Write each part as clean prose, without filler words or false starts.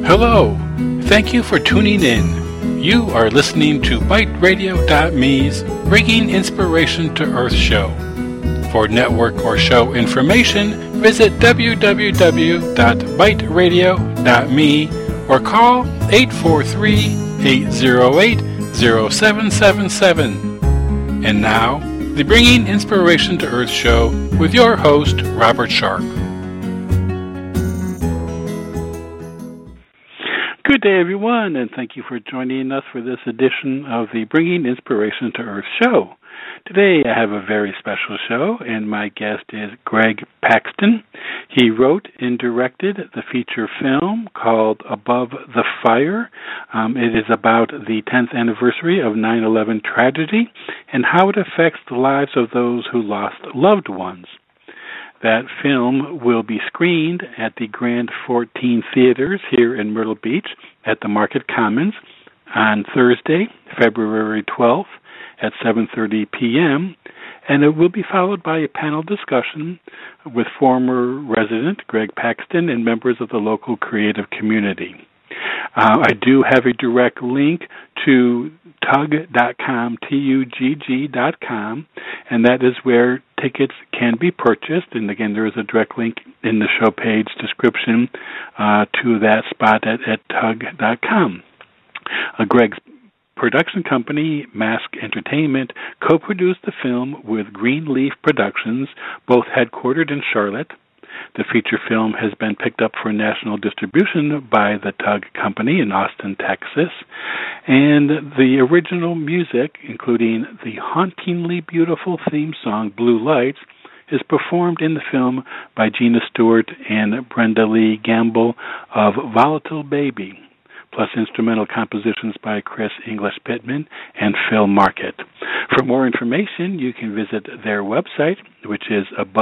Hello, thank you for tuning in. You are listening to BiteRadio.me's Bringing Inspiration to Earth show. For network or show information, visit www.biteradio.me or call 843-808-0777. And now, the Bringing Inspiration to Earth show with your host, Robert Sharp. Good day, everyone, and thank you for joining us for this edition of the Bringing Inspiration to Earth show. Today, I have a very special show, and my guest is Greg Paxton. He wrote and directed the feature film called Above the Fire. It is about the 10th anniversary of 9/11 tragedy and how it affects the lives of those who lost loved ones. That film will be screened at the Grand 14 Theaters here in Myrtle Beach at the Market Commons on Thursday, February 12th at 7:30 p.m., and it will be followed by a panel discussion with former resident Greg Paxton and members of the local creative community. I do have a direct link to tugg.com, Tugg.com, and that is where tickets can be purchased. And again, there is a direct link in the show page description to that spot at tugg.com. Greg's production company, Mask Entertainment, co-produced the film with Greenleaf Productions, both headquartered in Charlotte. The feature film has been picked up for national distribution by the Tugg Company in Austin, Texas. And the original music, including the hauntingly beautiful theme song, Blue Lights, is performed in the film by Gina Stewart and Brenda Lee Gamble of Volatile Baby, plus instrumental compositions by Chris English Pittman and Phil Market. For more information, you can visit their website, which is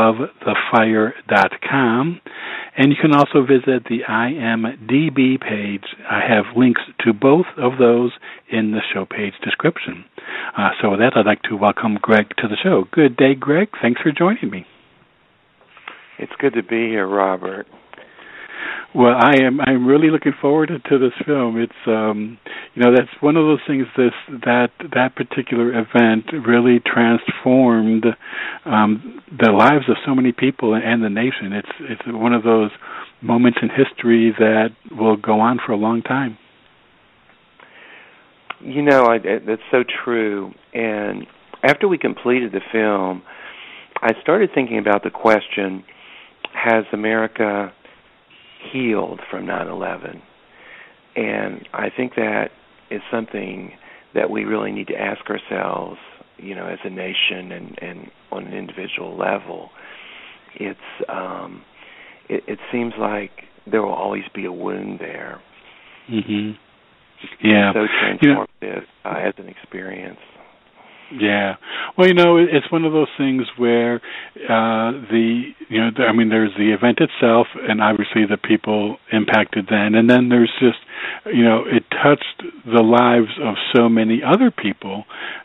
abovethefire.com, and you can also visit the IMDb page. I have links to both of those in the show page description. So with that, I'd like to welcome Greg to the show. Good day, Greg. Thanks for joining me. It's good to be here, Robert. Well, I'm really looking forward to this film. It's that's one of those things. That particular event really transformed the lives of so many people and the nation. It's one of those moments in history that will go on for a long time. That's so true. And after we completed the film, I started thinking about the question: has America healed from 9/11? And I think that is something that we really need to ask ourselves, as a nation and on an individual level. It seems like there will always be a wound there. Mm-hmm. Yeah. It's so transformative as an experience. Yeah. Well, it's one of those things where there's the event itself and obviously the people impacted then, and then there's just, it touched the lives of so many other people,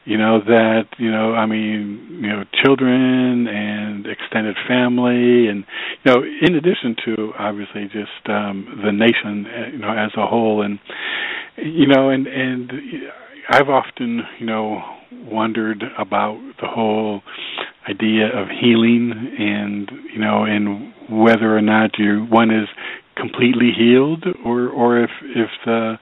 children and extended family, and, in addition to obviously just the nation, as a whole. And, and I've often, wondered about the whole idea of healing and, and whether or not one is completely healed or if the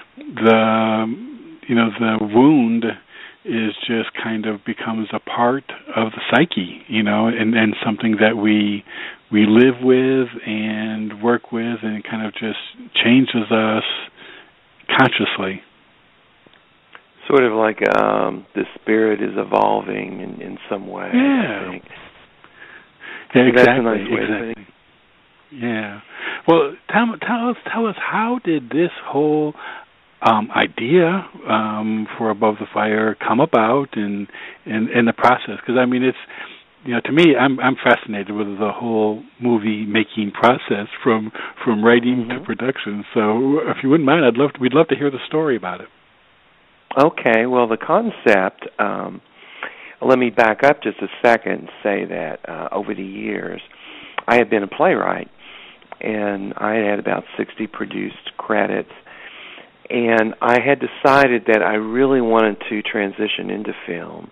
wound is just kind of becomes a part of the psyche, and something that we live with and work with, and it kind of just changes us consciously. Sort of like the spirit is evolving in some way. Yeah. I think. Yeah, exactly. That's a nice way to think. Yeah. Well, tell us, how did this whole idea for Above the Fire come about in the process? Because it's, to me, I'm fascinated with the whole movie making process from writing to production. So, if you wouldn't mind, we'd love to hear the story about it. Okay, well, the concept, let me back up just a second and say that over the years, I had been a playwright, and I had about 60 produced credits. And I had decided that I really wanted to transition into film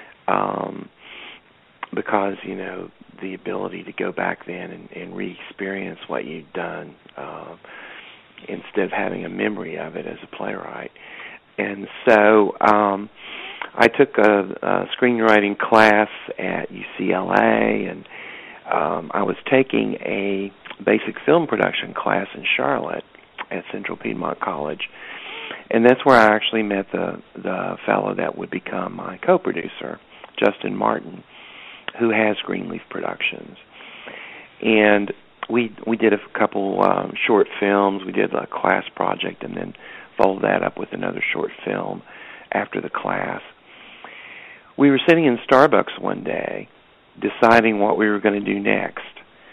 because, the ability to go back then and re-experience what you'd done instead of having a memory of it as a playwright. And so I took a screenwriting class at UCLA, and I was taking a basic film production class in Charlotte at Central Piedmont College. And that's where I actually met the fellow that would become my co-producer, Justin Martin, who has Greenleaf Productions. And we did a couple short films. We did a class project and then followed that up with another short film after the class. We were sitting in Starbucks one day deciding what we were going to do next.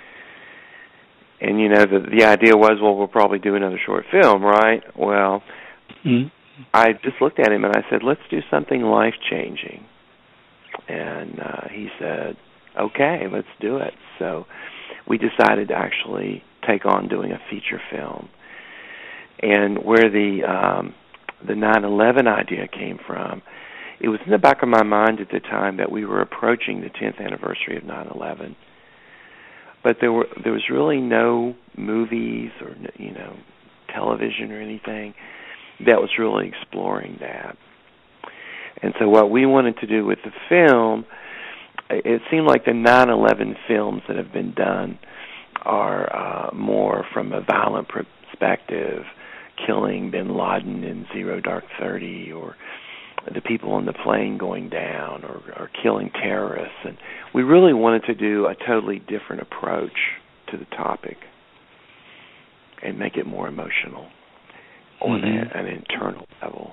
And, the idea was, well, we'll probably do another short film, right? Well, I just looked at him and I said, let's do something life-changing. And he said, okay, let's do it. So we decided to actually take on doing a feature film. And where the 9/11 idea came from, it was in the back of my mind at the time that we were approaching the 10th anniversary of 9/11. But there was really no movies or television or anything that was really exploring that. And so what we wanted to do with the film, it seemed like the 9/11 films that have been done are more from a violent perspective, killing bin Laden in Zero Dark 30, or the people on the plane going down, or killing terrorists. And we really wanted to do a totally different approach to the topic and make it more emotional on an internal level.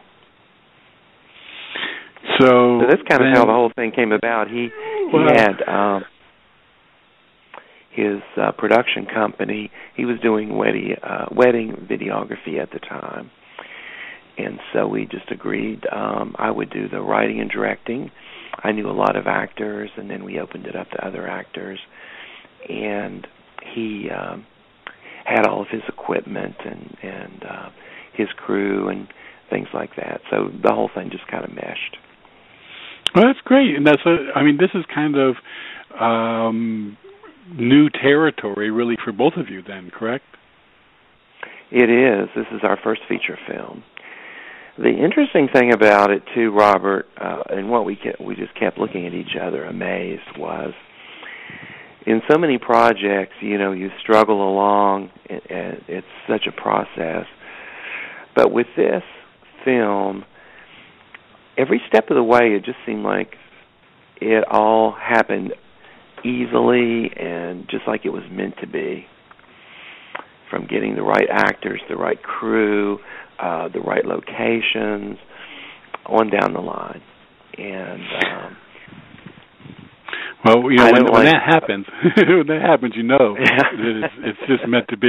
So that's kind of how the whole thing came about. He had his production company. He was doing wedding videography at the time. And so we just agreed I would do the writing and directing. I knew a lot of actors, and then we opened it up to other actors. And he had all of his equipment and his crew and things like that. So the whole thing just kind of meshed. Well, that's great. And this is kind of new territory, really, for both of you then, correct? It is. This is our first feature film. The interesting thing about it, too, Robert, and what we just kept looking at each other amazed, was in so many projects, you struggle along, and it's such a process. But with this film, every step of the way, it just seemed like it all happened easily and just like it was meant to be. From getting the right actors, the right crew, the right locations, on down the line. And well, when that happens, it's just meant to be.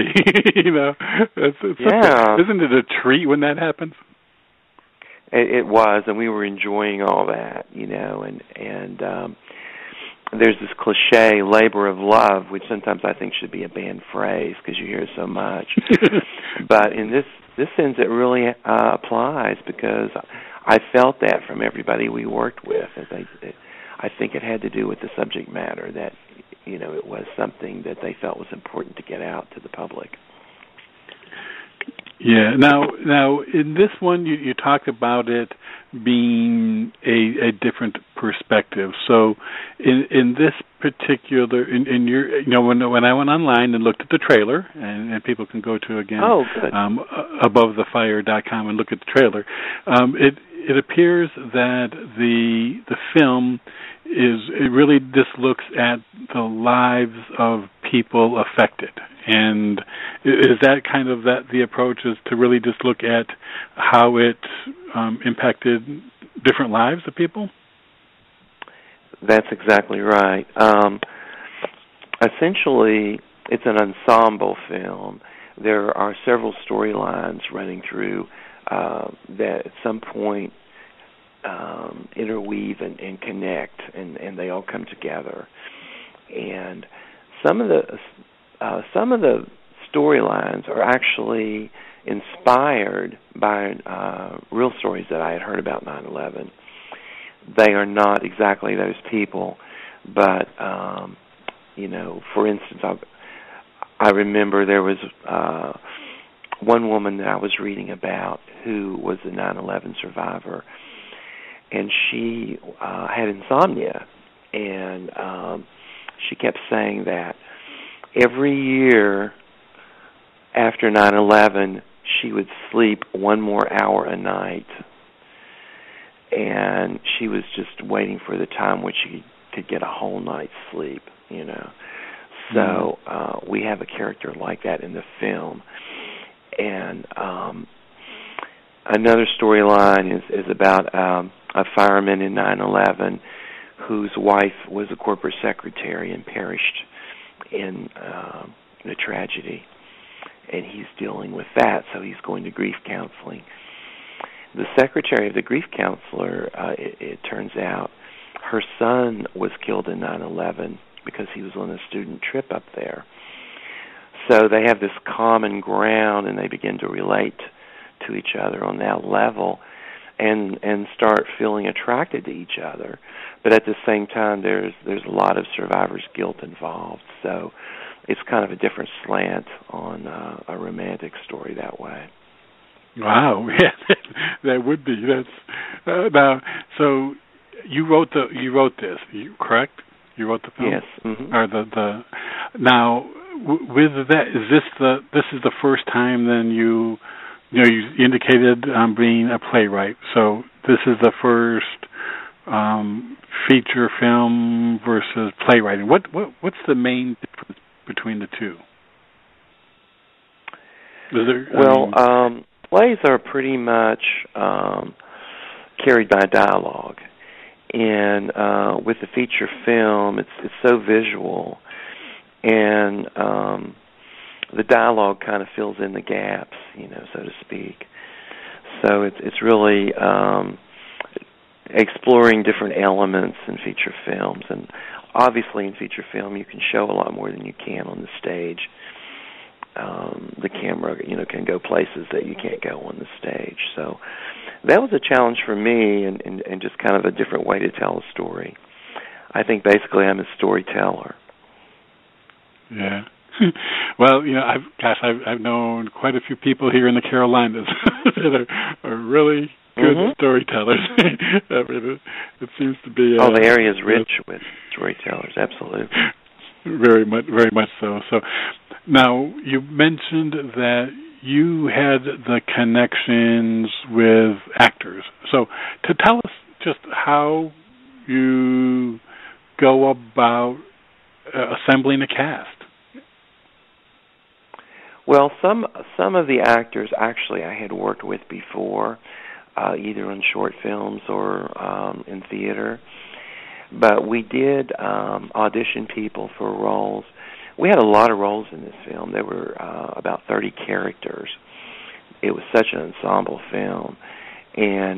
Isn't it a treat when that happens? It was, and we were enjoying all that, and there's this cliche, labor of love, which sometimes I think should be a banned phrase because you hear it so much. But in this sense, it really applies because I felt that from everybody we worked with. I think it had to do with the subject matter, that it was something that they felt was important to get out to the public. Yeah. Now, in this one, you talk about it being a different perspective. So, in this particular, in your, when I went online and looked at the trailer, and people can go to again, abovethefire.com and look at the trailer. It appears that the film it really just looks at the lives of people affected. And is that kind of the approach, is to really just look at how it impacted different lives of people? That's exactly right. Essentially, it's an ensemble film. There are several storylines running through that at some point interweave and connect, and they all come together. And some of the storylines are actually inspired by real stories that I had heard about 9/11. They are not exactly those people, but for instance, I remember there was one woman that I was reading about who was a 9/11 survivor, and she had insomnia, and she kept saying that every year after 9/11, she would sleep one more hour a night, and she was just waiting for the time when she could get a whole night's sleep, So we have a character like that in the film. And another storyline is about a fireman in 9/11 whose wife was a corporate secretary and perished in the tragedy. And he's dealing with that, so he's going to grief counseling. The secretary of the grief counselor, it turns out, her son was killed in 9/11 because he was on a student trip up there. So they have this common ground, and they begin to relate to each other on that level and start feeling attracted to each other. But at the same time, there's a lot of survivor's guilt involved. So it's kind of a different slant on a romantic story that way. Wow, yeah, that would be. That's now. So you wrote this, correct? You wrote the film. Yes. Mm-hmm. Or the now with that, this is the first time then you indicated being a playwright. So this is the first feature film versus playwriting. What's the main difference between the two? Plays are pretty much carried by dialogue, and with the feature film, it's so visual, and the dialogue kind of fills in the gaps, so to speak. So it's really exploring different elements in feature films, and obviously in feature film you can show a lot more than you can on the stage. The camera, can go places that you can't go on the stage. So that was a challenge for me, and just kind of a different way to tell a story. I think basically I'm a storyteller. Yeah. Well, I've known quite a few people here in the Carolinas that are really good storytellers. I mean, it seems to be. The area is rich with storytellers. Absolutely. Very much so. So now you mentioned that you had the connections with actors. So to tell us just how you go about assembling a cast. Well, some of the actors actually I had worked with before, either in short films or in theater. But we did audition people for roles. We had a lot of roles in this film. There were about 30 characters. It was such an ensemble film. And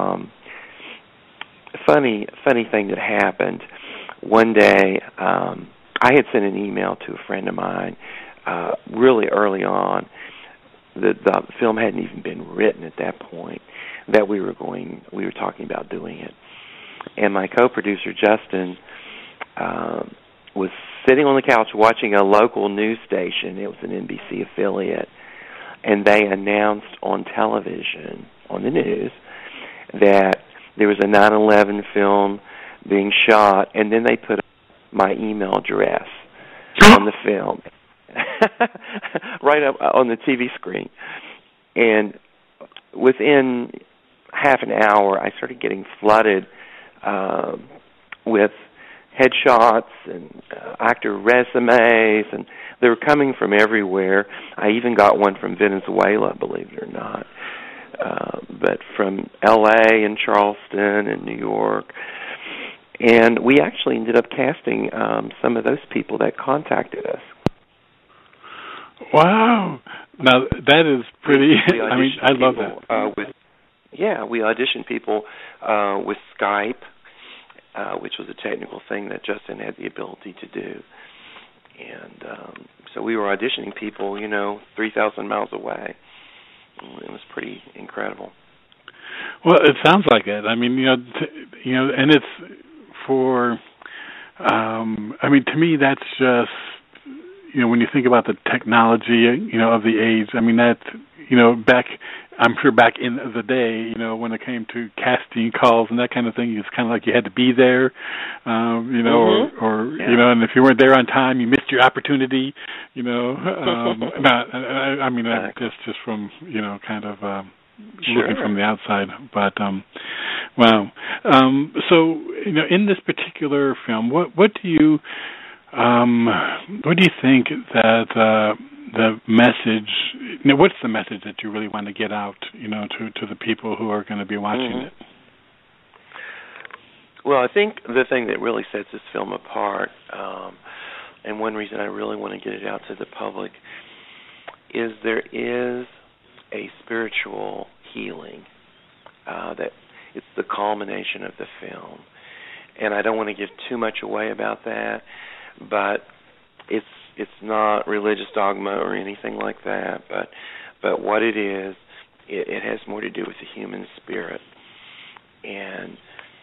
funny thing that happened, one day I had sent an email to a friend of mine really early on. The film hadn't even been written at that point, that we were talking about doing it. And my co-producer, Justin, was sitting on the couch watching a local news station. It was an NBC affiliate. And they announced on television, on the news, that there was a 9/11 film being shot. And then they put my email address on the film, right up on the TV screen. And within half an hour, I started getting flooded with headshots and actor resumes, and they were coming from everywhere. I even got one from Venezuela, believe it or not, but from L.A. and Charleston and New York. And we actually ended up casting some of those people that contacted us. Wow. Now, that is pretty, I love that. We auditioned people with Skype, which was a technical thing that Justin had the ability to do. And So we were auditioning people, 3,000 miles away. It was pretty incredible. Well, it sounds like it. I mean, and it's for. To me, that's just, when you think about the technology, of the age. I mean, that, I'm sure back in the day, when it came to casting calls and that kind of thing, it's kind of like you had to be there, or and if you weren't there on time, you missed your opportunity, just from, kind of, looking from the outside, but wow. So in this particular film, what do you think that the message? What's the message that you really want to get out, to the people who are going to be watching it? Well, I think the thing that really sets this film apart, and one reason I really want to get it out to the public, is there is a spiritual healing that it's the culmination of the film. And I don't want to give too much away about that, but it's not religious dogma or anything like that, but what it is, it has more to do with the human spirit. And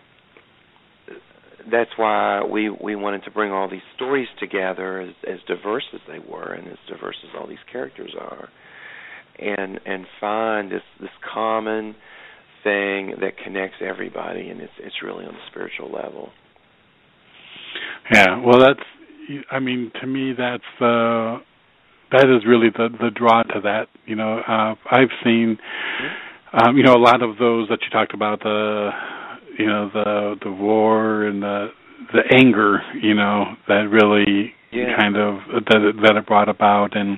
that's why we wanted to bring all these stories together as diverse as they were and as diverse as all these characters are. And find this common thing that connects everybody, and it's really on the spiritual level. Yeah, well, to me, that is really the draw to that. I've seen, a lot of those that you talked about, the war and the anger, that really kind of that it brought about, and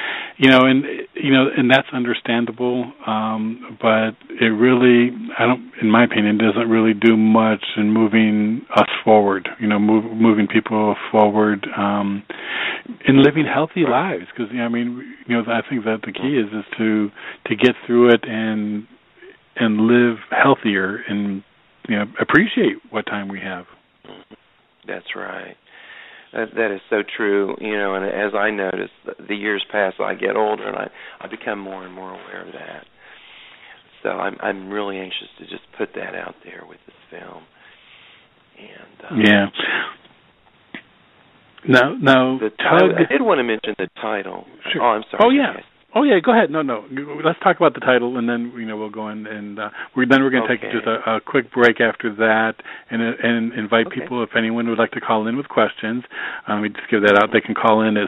and that's understandable, but it really, in my opinion, doesn't really do much in moving us forward, moving people forward, in living healthy lives, because, I think that the key is to get through it and live healthier and, appreciate what time we have. That's right. That is so true, and as I notice, the years pass, I get older, and I become more and more aware of that. So I'm really anxious to just put that out there with this film. And yeah. Now, Tug. I did want to mention the title. Sure. Oh, I'm sorry. Oh, yeah. Oh, yeah, go ahead. No. Let's talk about the title, and then, we'll go in, and we're going to take just a quick break after that and invite people, if anyone would like to call in with questions. We just give that out. They can call in at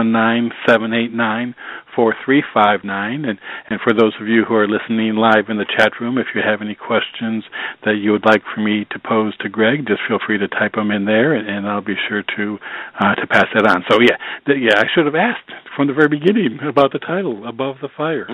619-789-4359. And for those of you who are listening live in the chat room, if you have any questions that you would like for me to pose to Greg, just feel free to type them in there, and I'll be sure to pass that on. So, I should have asked from the very beginning about the title, Above the Fire.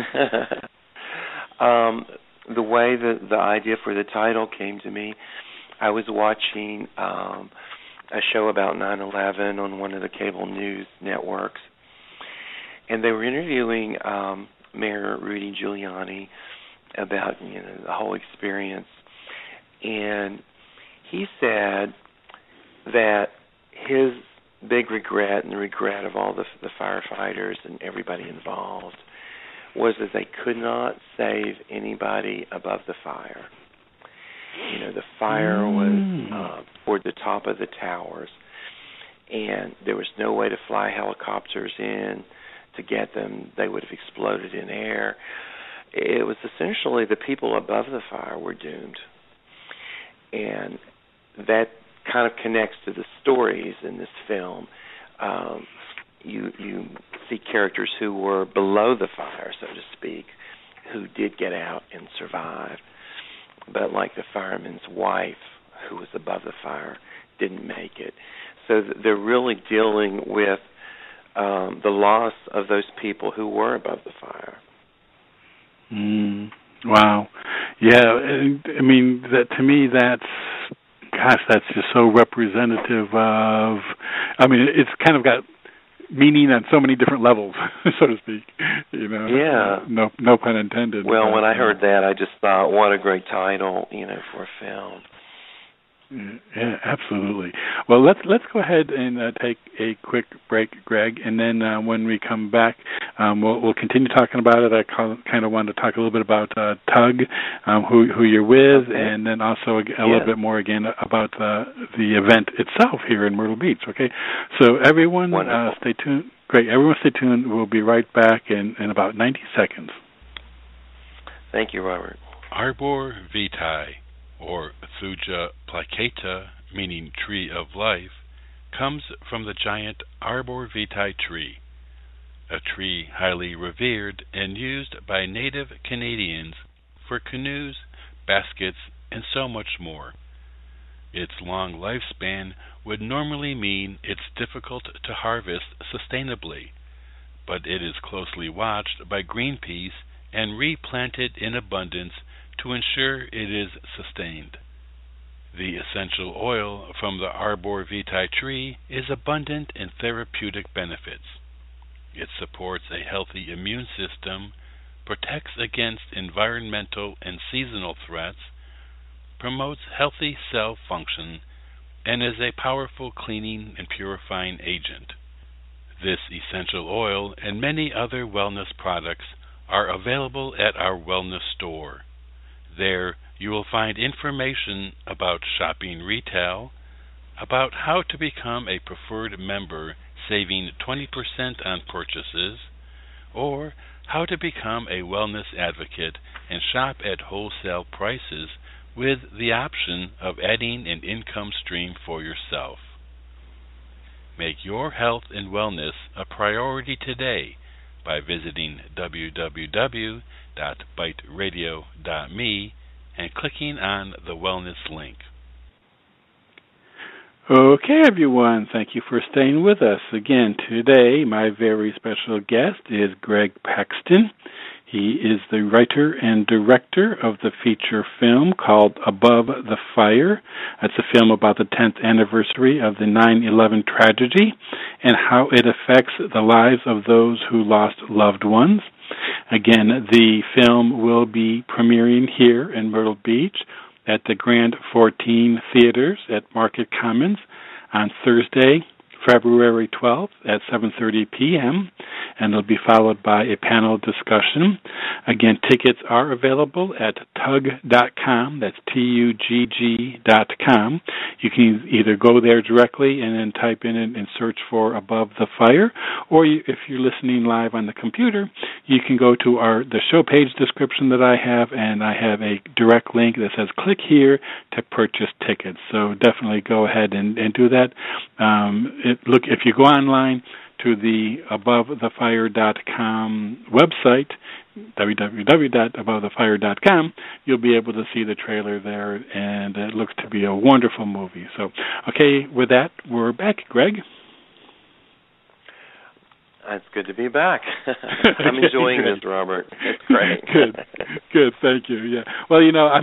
The way the idea for the title came to me, I was watching a show about 9/11 on one of the cable news networks, and they were interviewing Mayor Rudy Giuliani about the whole experience, and he said that his big regret and the regret of all the firefighters and everybody involved was that they could not save anybody above the fire. The fire was toward the top of the towers, and there was no way to fly helicopters in to get them. They would have exploded in air. It was essentially the people above the fire were doomed. And that kind of connects to the stories in this film. You see characters who were below the fire, so to speak, who did get out and survive. But like the fireman's wife, who was above the fire, didn't make it. So they're really dealing with the loss of those people who were above the fire. Wow. Yeah, to me, that's just so representative of, it's kind of got meaning on so many different levels, so to speak. Yeah. No pun intended. Well, when I heard that, I just thought, what a great title, for a film. Yeah, absolutely. Well, let's go ahead and take a quick break, Greg, and then when we come back, we'll continue talking about it. I kind of wanted to talk a little bit about Tug, who you're with, okay. and then also a little bit more again about the event itself here in Myrtle Beach. Okay, so everyone, stay tuned. Great, everyone, stay tuned. We'll be right back in about 90 seconds. Thank you, Robert. Arbor vitae, or Thuja placata, meaning tree of life, comes from the giant arbor vitae tree, a tree highly revered and used by native Canadians for canoes, baskets, and so much more. Its long lifespan would normally mean it's difficult to harvest sustainably, but it is closely watched by Greenpeace and replanted in abundance to ensure it is sustained. The essential oil from the arbor vitae tree is abundant in therapeutic benefits. It supports a healthy immune system, protects against environmental and seasonal threats, promotes healthy cell function, and is a powerful cleaning and purifying agent. This essential oil and many other wellness products are available at our wellness store. There you will find information about shopping retail, about how to become a preferred member saving 20% on purchases, or how to become a wellness advocate and shop at wholesale prices with the option of adding an income stream for yourself. Make your health and wellness a priority today by visiting www.biteradio.me and clicking on the wellness link. Okay, everyone, thank you for staying with us. Again, today my very special guest is Greg Paxton. He is the writer and director of the feature film called Above the Fire. It's a film about the 10th anniversary of the 9/11 tragedy and how it affects the lives of those who lost loved ones. Again, the film will be premiering here in Myrtle Beach at the Grand 14 Theaters at Market Commons on Thursday, February 12th at 7:30 p.m., and it'll be followed by a panel discussion. Again, tickets are available at tugg.com. That's TUGG.com. You can either go there directly and then type in and search for Above the Fire, or if you're listening live on the computer, you can go to the show page description that I have, and I have a direct link that says click here to purchase tickets. So definitely go ahead and do that. Look, if you go online to the AboveTheFire.com website, www.AboveTheFire.com, you'll be able to see the trailer there, and it looks to be a wonderful movie. So, okay, with that, we're back. Greg? It's good to be back. I'm enjoying this, Robert. It's great. Good. Thank you. Yeah. Well, I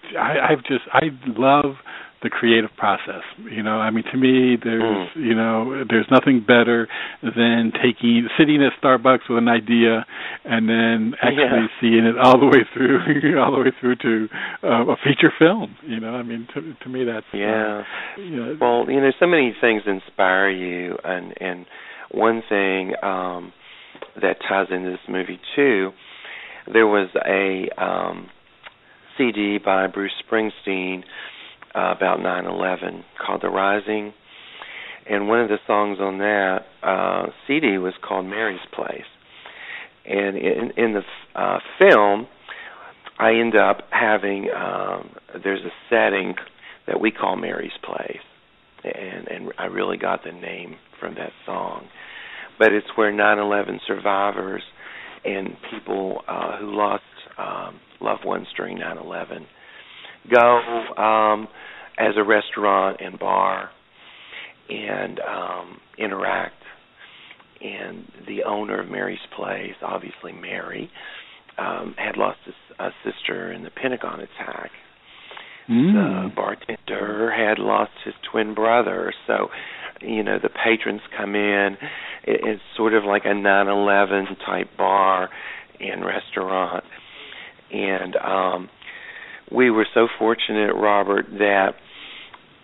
love the creative process. To me, there's nothing better than sitting at Starbucks with an idea and then actually seeing it all the way through to a feature film. To me, that's Well, so many things inspire you, and one thing that ties into this movie too, there was a CD by Bruce Springsteen about 9/11 called The Rising, and one of the songs on that CD was called Mary's Place. And in the film, I end up having there's a setting that we call Mary's Place, and I really got the name from that song. But it's where 9/11 survivors and people who lost loved ones during 9/11 go as a restaurant and bar and interact. And the owner of Mary's Place, obviously Mary, had lost a sister in the Pentagon attack. The bartender had lost his twin brother. So, the patrons come in. It's sort of like a 9/11 type bar and restaurant. And we were so fortunate, Robert, that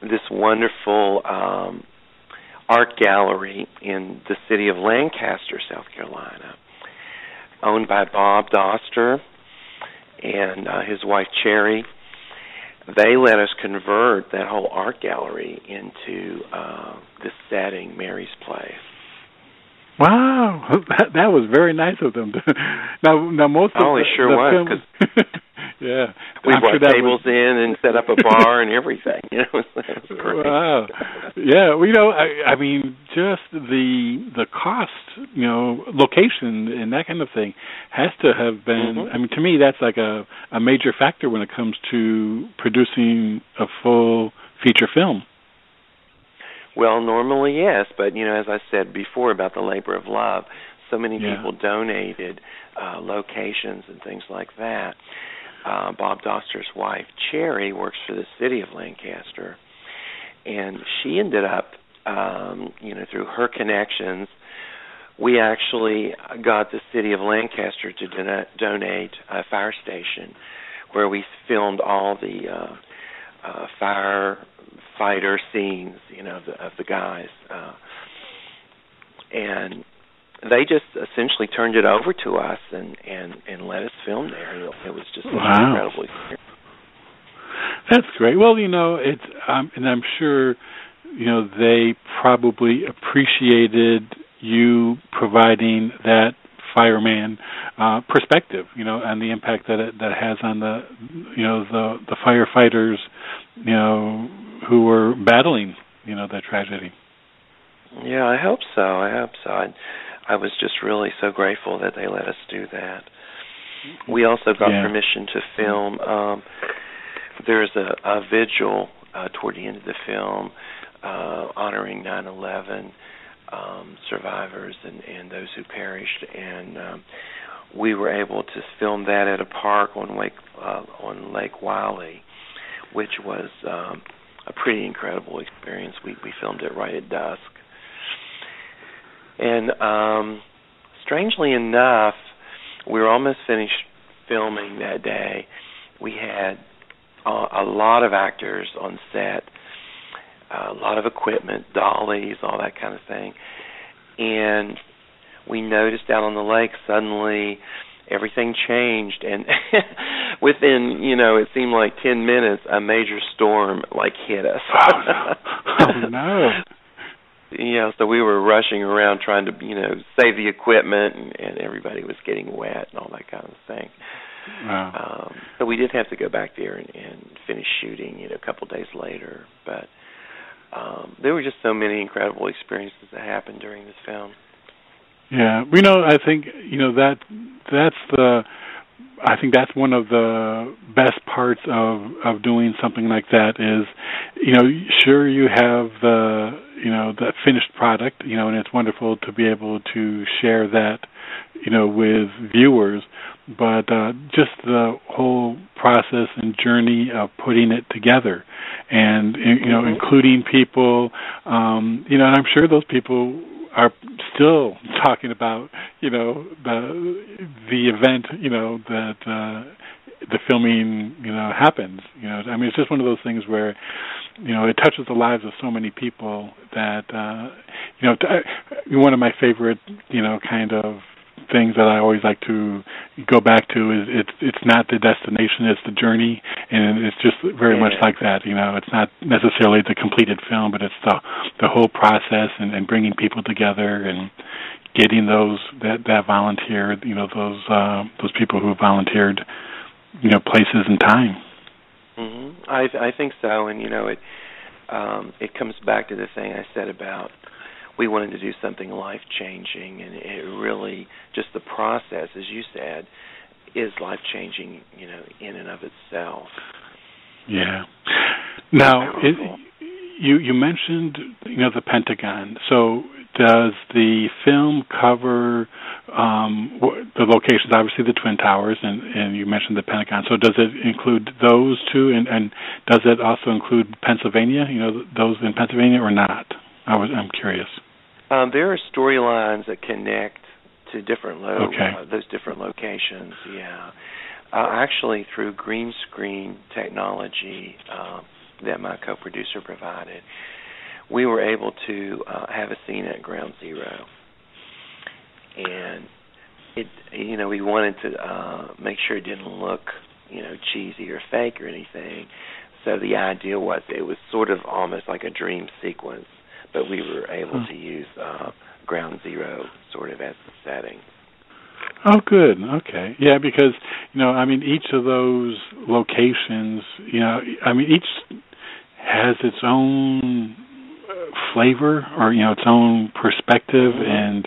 this wonderful art gallery in the city of Lancaster, South Carolina, owned by Bob Doster and his wife Cherry. They let us convert that whole art gallery into this setting, Mary's Place. Wow, that was very nice of them. Now most of it sure was. Film, yeah, we brought tables in and set up a bar and everything. It was great. Wow, yeah. Well, I mean, just the cost, location and that kind of thing has to have been. Mm-hmm. I mean, to me, that's like a major factor when it comes to producing a full feature film. Well, normally, yes, but, as I said before about the labor of love, so many people donated locations and things like that. Bob Doster's wife, Cherry, works for the city of Lancaster, and she ended up, through her connections, we actually got the city of Lancaster to donate a fire station where we filmed all the firefighter scenes, of the guys. And they just essentially turned it over to us and let us film there. It was just an incredible experience. That's great. Well, it's and I'm sure, they probably appreciated you providing that fireman perspective, and the impact that it has on the firefighters, who were battling, that tragedy. Yeah, I hope so. I was just really so grateful that they let us do that. We also got permission to film. There's a vigil toward the end of the film honoring 9/11 survivors and those who perished, and we were able to film that at a park on Lake Wylie, which was a pretty incredible experience. We filmed it right at dusk. And strangely enough, we were almost finished filming that day. We had a lot of actors on set, a lot of equipment, dollies, all that kind of thing. And we noticed out on the lake suddenly everything changed, and within, it seemed like 10 minutes, a major storm hit us. Oh no. So we were rushing around trying to, save the equipment, and everybody was getting wet and all that kind of thing. Wow. So we did have to go back there and finish shooting, a couple days later. But there were just so many incredible experiences that happened during this film. Yeah, I think that's one of the best parts of doing something like that is, sure, you have the finished product, and it's wonderful to be able to share that, with viewers, but just the whole process and journey of putting it together, and including people, and I'm sure those people are still talking about, the event, that the filming, happens. It's just one of those things where, it touches the lives of so many people that, one of my favorite, kind of things that I always like to go back to is it's not the destination, it's the journey, and it's just very much like that. It's not necessarily the completed film, but it's the whole process and bringing people together and getting those that volunteer, those people who volunteered, places and time. Mm-hmm. I think so, and it comes back to the thing I said about we wanted to do something life-changing, and it really, just the process, as you said, is life-changing, in and of itself. Yeah. Now, you mentioned, the Pentagon. So does the film cover the locations, obviously the Twin Towers, and you mentioned the Pentagon. So does it include those two, and does it also include Pennsylvania, those in Pennsylvania, or not? I'm curious. There are storylines that connect to different those different locations. Yeah, actually through green screen technology, that my co-producer provided, we were able to have a scene at Ground Zero. And we wanted to make sure it didn't look, cheesy or fake or anything. So the idea was it was sort of almost like a dream sequence, but we were able to use Ground Zero sort of as the setting. Oh, good. Okay. Yeah, because, each of those locations, each has its own flavor or, its own perspective, and,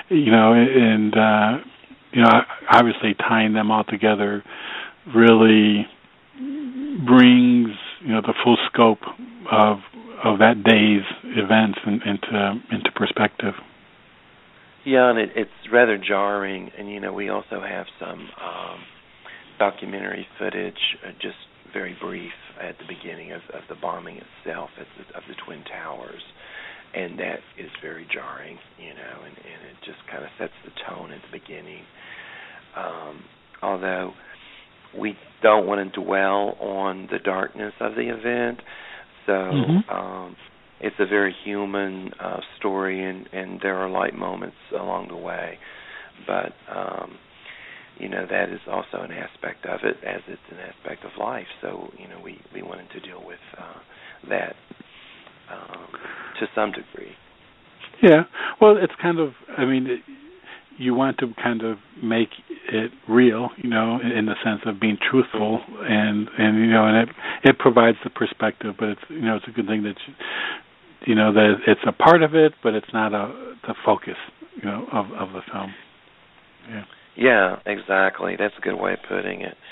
obviously tying them all together really brings, the full scope of that day's events into perspective. Yeah, and it's rather jarring, and we also have some documentary footage, just very brief at the beginning of the bombing itself of the Twin Towers, and that is very jarring, and it just kind of sets the tone at the beginning. Although we don't want to dwell on the darkness of the event, so it's a very human story, and there are light moments along the way. But, that is also an aspect of it, as it's an aspect of life. So, we wanted to deal with that to some degree. Yeah. Well, it's kind of, you want to kind of make it real, in the sense of being truthful, and it provides the perspective, but it's, it's a good thing that that it's a part of it, but it's not the focus, of the film. Yeah. Yeah, exactly. That's a good way of putting it.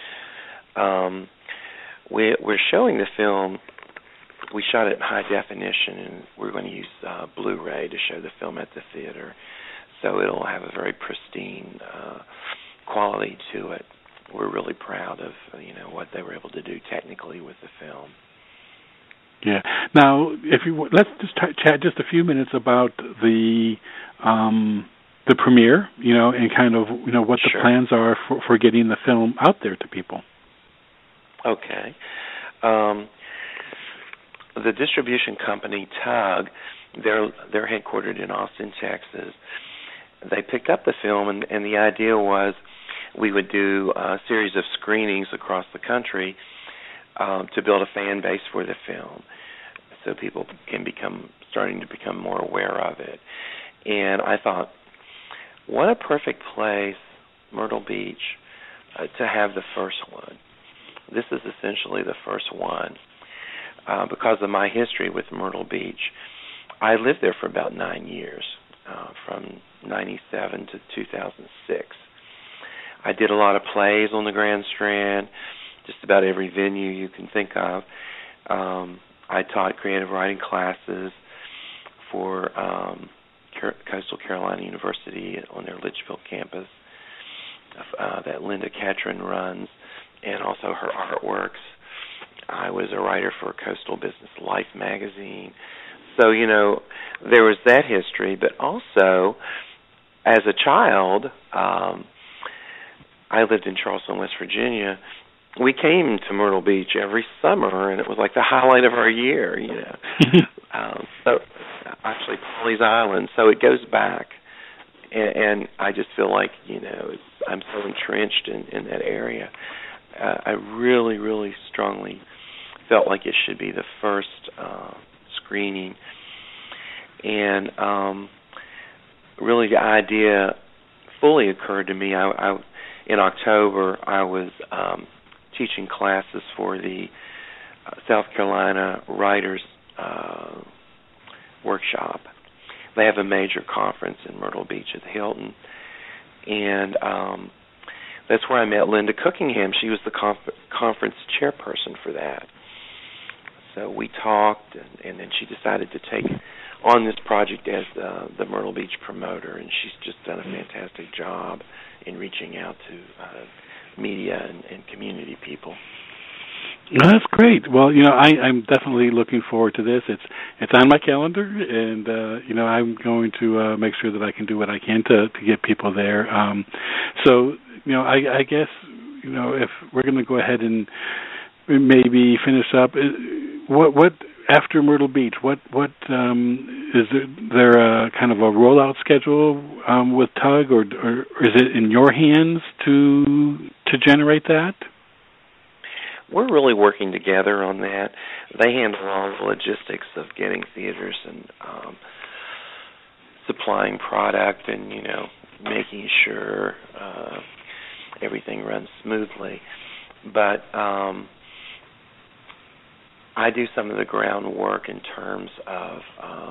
We're showing the film. We shot it in high definition, and we're going to use Blu-ray to show the film at the theater. So it'll have a very pristine quality to it. We're really proud of what they were able to do technically with the film. Yeah. Now, let's just chat just a few minutes about the premiere, and kind of what the plans are for getting the film out there to people. Okay. The distribution company Tug, they're headquartered in Austin, Texas. They picked up the film, and the idea was we would do a series of screenings across the country to build a fan base for the film, so people can starting to become more aware of it. And I thought, what a perfect place, Myrtle Beach, to have the first one. This is essentially the first one. Because of my history with Myrtle Beach, I lived there for about 9 years, from 97 to 2006. I did a lot of plays on the Grand Strand, just about every venue you can think of. I taught creative writing classes for Coastal Carolina University on their Litchfield campus that Linda Ketron runs, and also her artworks. I was a writer for Coastal Business Life magazine. So, there was that history, but also, as a child, I lived in Charleston, West Virginia. We came to Myrtle Beach every summer, and it was like the highlight of our year, So, actually, Pawleys Island. So it goes back, and I just feel like, I'm so entrenched in that area. I really, really strongly felt like it should be the first screening. And really the idea fully occurred to me. In October, I was teaching classes for the South Carolina Writers Workshop. They have a major conference in Myrtle Beach at the Hilton. And that's where I met Linda Cookingham. She was the conference chairperson for that. So we talked, and then she decided to take on this project as the Myrtle Beach promoter, and she's just done a fantastic job in reaching out to media and community people. That's great. Well, I'm definitely looking forward to this. It's on my calendar, and I'm going to make sure that I can do what I can to get people there. So, I guess, if we're going to go ahead and maybe finish up, what after Myrtle Beach? What is there a kind of a rollout schedule with Tug, or is it in your hands to generate that? We're really working together on that. They handle all the logistics of getting theaters and supplying product and, making sure everything runs smoothly. But I do some of the groundwork in terms of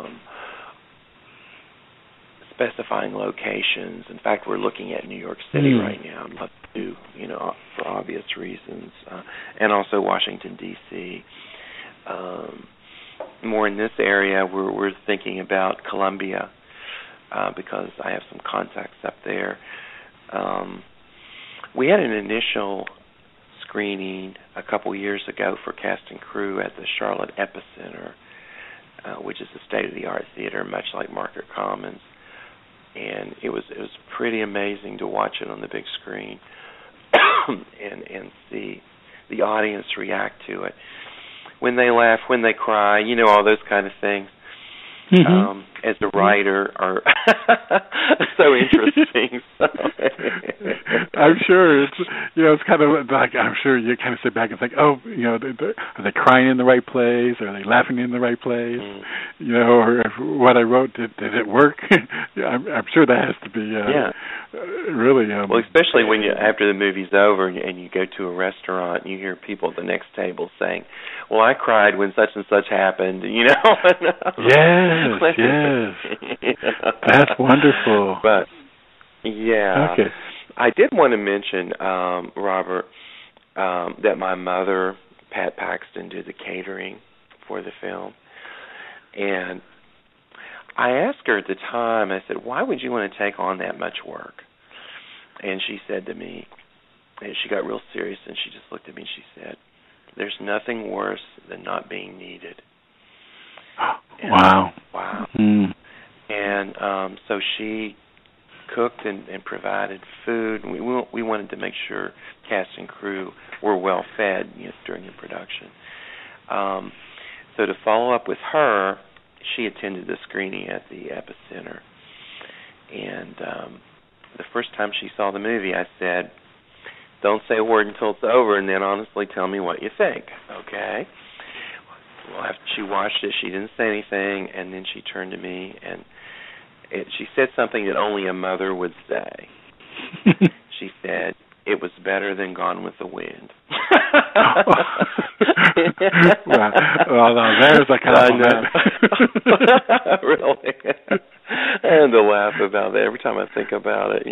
specifying locations. In fact, we're looking at New York City right now. I'd love to do, for obvious reasons, and also Washington, D.C. More in this area, we're thinking about Columbia because I have some contacts up there. We had an initial screening a couple years ago for cast and crew at the Charlotte Epicenter, which is a state-of-the-art theater, much like Market Commons. And it was pretty amazing to watch it on the big screen and see the audience react to it. When they laugh, when they cry, all those kind of things. As a writer are so interesting. So. I'm sure it's kind of like, I'm sure you kind of sit back and think, are they crying in the right place? Are they laughing in the right place? Or what I wrote, did it work? I'm sure that has to be really. Well, especially when after the movie's over and you go to a restaurant and you hear people at the next table saying, "Well, I cried when such and such happened," Yes. That's wonderful. But, yeah. Okay. I did want to mention, Robert, that my mother, Pat Paxton, did the catering for the film. And I asked her at the time, I said, why would you want to take on that much work? And she said to me, and she got real serious, and she just looked at me and she said, there's nothing worse than not being needed. And wow. Wow. Mm. And so she cooked and provided food. And we wanted to make sure cast and crew were well fed during the production. So to follow up with her, she attended the screening at the Epicenter. And the first time she saw the movie, I said, don't say a word until it's over, and then honestly tell me what you think, okay? Well, after she watched it, she didn't say anything, and then she turned to me, and she said something that only a mother would say. She said, it was better than Gone with the Wind. Well, there's a compliment. Really. And to laugh about that every time I think about it,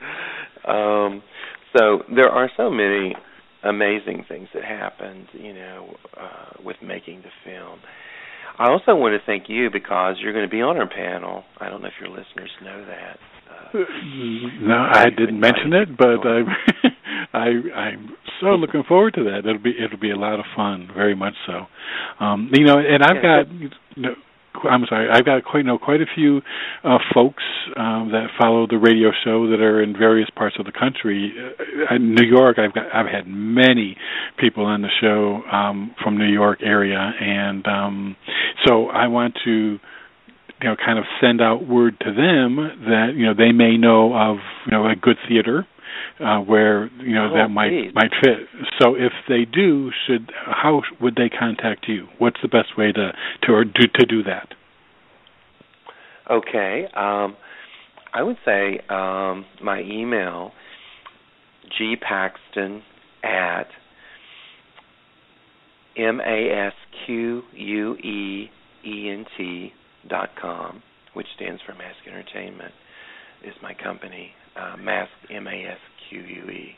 So there are so many amazing things that happened, with making the film. I also want to thank you because you're going to be on our panel. I don't know if your listeners know that. No, I didn't mention it, but I'm so looking forward to that. It'll be a lot of fun, very much so. And I've got. I'm sorry. I've got quite a few folks that follow the radio show that are in various parts of the country. In New York, I've had many people on the show from New York area, and so I want to kind of send out word to them that they may know of a good theater where that might fit. So if they do, how would they contact you? What's the best way to do that? Okay, I would say my email gpaxton at masqueent.com, which stands for Mask Entertainment, is my company. Mask, MASQUE.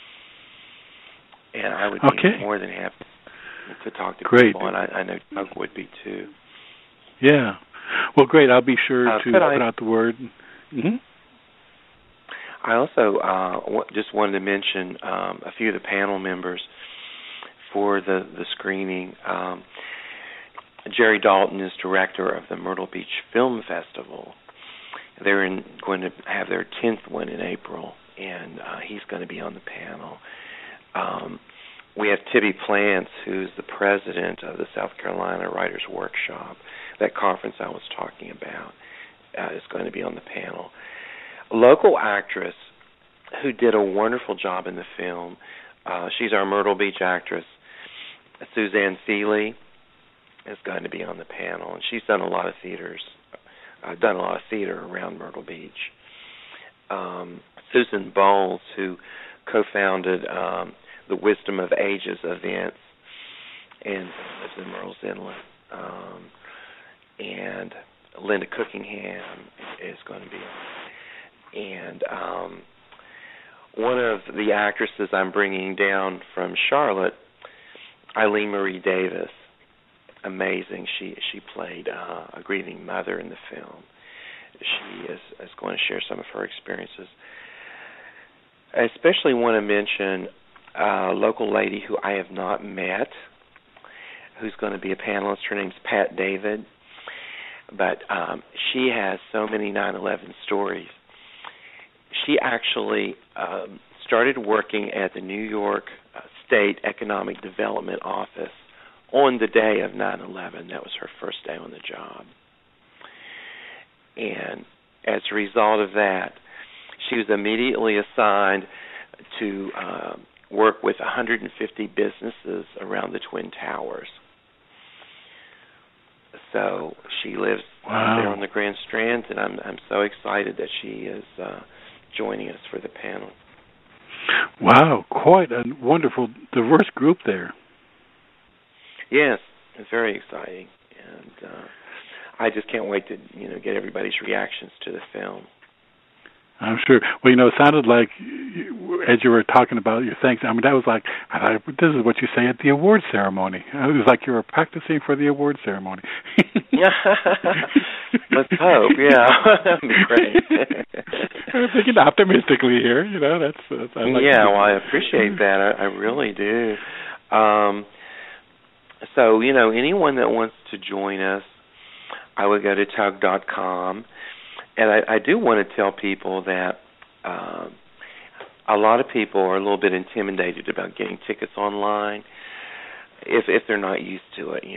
And I would be more than happy to talk to people, and I know Doug would be too. Yeah. Well, great. I'll be sure to put out the word. Mm-hmm. I also just wanted to mention a few of the panel members for the screening. Jerry Dalton is director of the Myrtle Beach Film Festival. They're going to have their 10th one in April, and he's going to be on the panel. we have Tibby Plants, who's the president of the South Carolina Writers Workshop. That conference I was talking about is going to be on the panel. A local actress who did a wonderful job in the film, she's our Myrtle Beach actress, Suzanne Feely, is going to be on the panel, and she's done a lot of theater around Myrtle Beach. Susan Bowles, who co-founded the Wisdom of Ages events and lives in Murrells Inlet. And Linda Cookingham is going to be. And one of the actresses I'm bringing down from Charlotte, Eileen Marie Davis, amazing. She played a grieving mother in the film. She is going to share some of her experiences. I especially want to mention a local lady who I have not met, who's going to be a panelist. Her name's Pat David, but she has so many 9/11 stories. She actually started working at the New York State Economic Development Office on the day of 9/11. That was her first day on the job. And as a result of that, she was immediately assigned to work with 150 businesses around the Twin Towers. So she lives there on the Grand Strand, and I'm so excited that she is joining us for the panel. Wow, quite a wonderful, diverse group there. Yes, it's very exciting, and I just can't wait to get everybody's reactions to the film. I'm sure. Well, it sounded like, as you were talking about your thanks, that was like, this is what you say at the award ceremony. It was like you were practicing for the award ceremony. Let's hope, yeah. That would be great. I'm thinking optimistically here, that's I like I appreciate that. I really do. So, anyone that wants to join us, I would go to tug.com. And I do want to tell people that a lot of people are a little bit intimidated about getting tickets online if they're not used to it,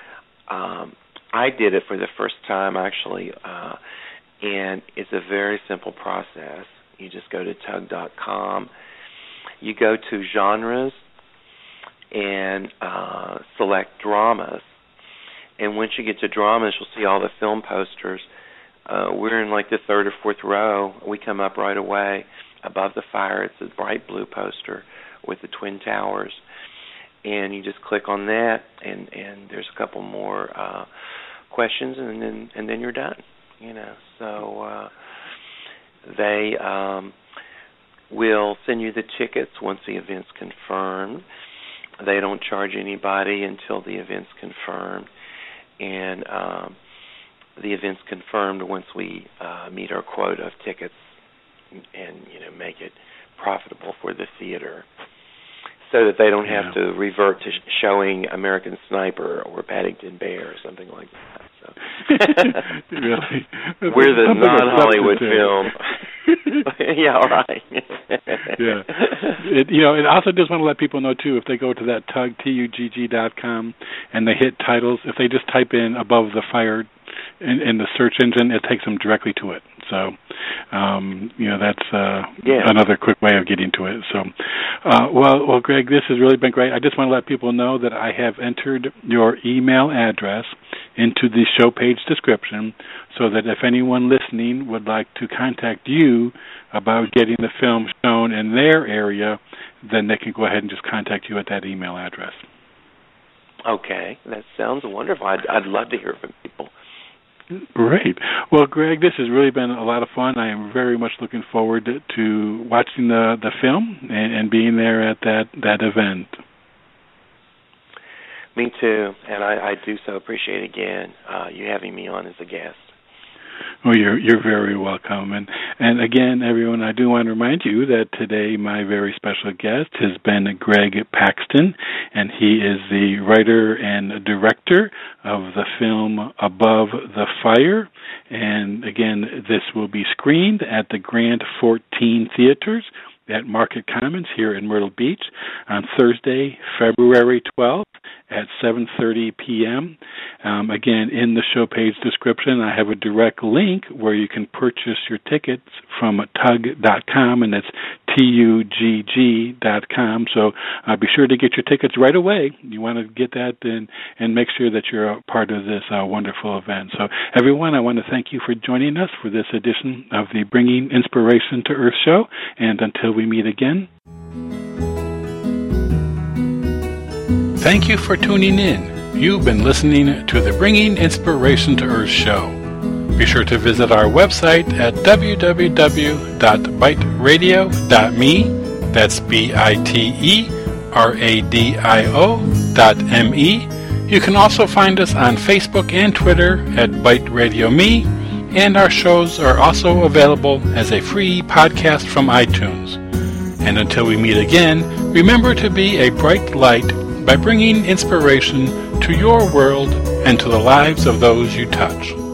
I did it for the first time, actually, and it's a very simple process. You just go to tug.com. You go to genres and select dramas. And once you get to dramas, you'll see all the film posters. We're in like the third or fourth row. We come up right away above the fire. It's a bright blue poster with the Twin Towers, and you just click on that, and there's a couple more questions, and then you're done. So they will send you the tickets once the event's confirmed. They don't charge anybody until the event's confirmed, and the event's confirmed once we meet our quota of tickets and make it profitable for the theater, so that they don't have to revert to showing American Sniper or Paddington Bear or something like that. So really? We're the non-Hollywood film. Yeah, all right. Yeah. And I also just want to let people know, too, if they go to that TUGG.com and they hit titles, if they just type in Above the Fire in the search engine, it takes them directly to it. So, that's another quick way of getting to it. So, well, Greg, this has really been great. I just want to let people know that I have entered your email address into the show page description, so that if anyone listening would like to contact you about getting the film shown in their area, then they can go ahead and just contact you at that email address. Okay, that sounds wonderful. I'd love to hear from people. Great. Well, Greg, this has really been a lot of fun. I am very much looking forward to watching the film and being there at that event. Me too, and I do so appreciate again you having me on as a guest. Well, you're very welcome. And again, everyone, I do want to remind you that today my very special guest has been Greg Paxton, and he is the writer and director of the film Above the Fire. And again, this will be screened at the Grant 14 Theaters at Market Commons here in Myrtle Beach on Thursday, February 12th at 7:30 p.m. Again, in the show page description, I have a direct link where you can purchase your tickets from tugg.com, and that's TUGG.com. So be sure to get your tickets right away. You want to get that and make sure that you're a part of this wonderful event. So everyone, I want to thank you for joining us for this edition of the Bringing Inspiration to Earth show. And until we meet again, thank you for tuning in. You've been listening to the Bringing Inspiration to Earth show. Be sure to visit our website at www.biteradio.me. That's BITERADIO.me. You can also find us on Facebook and Twitter at Bite Radio Me, and our shows are also available as a free podcast from iTunes. And until we meet again, remember to be a bright light by bringing inspiration to your world and to the lives of those you touch.